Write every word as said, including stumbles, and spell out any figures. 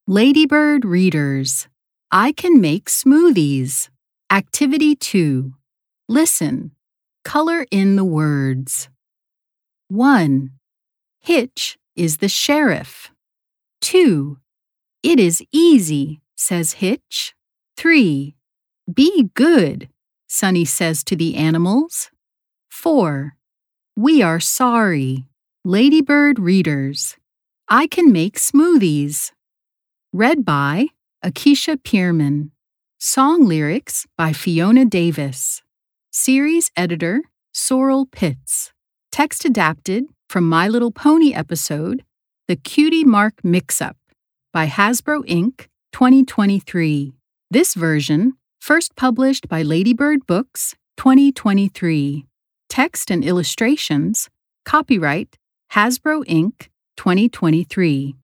Ladybird readers, I can make smoothies. Activity two. Listen. Color in the words. one. Hitch is the sheriff. two. It is easy, says Hitch. three. Be good, Sunny says to the animals. four. We are sorry. Ladybird readers, I can make smoothies. Read by Akeisha Pierman. Song lyrics by Fiona Davis. Series editor Sorrel Pitts. Text adapted from My Little Pony episode The Cutie Mark Mix-Up by Hasbro Incorporated twenty twenty-three. This version first published by Ladybird Books twenty twenty-three. Text and illustrations copyright Hasbro Incorporated twenty twenty-three.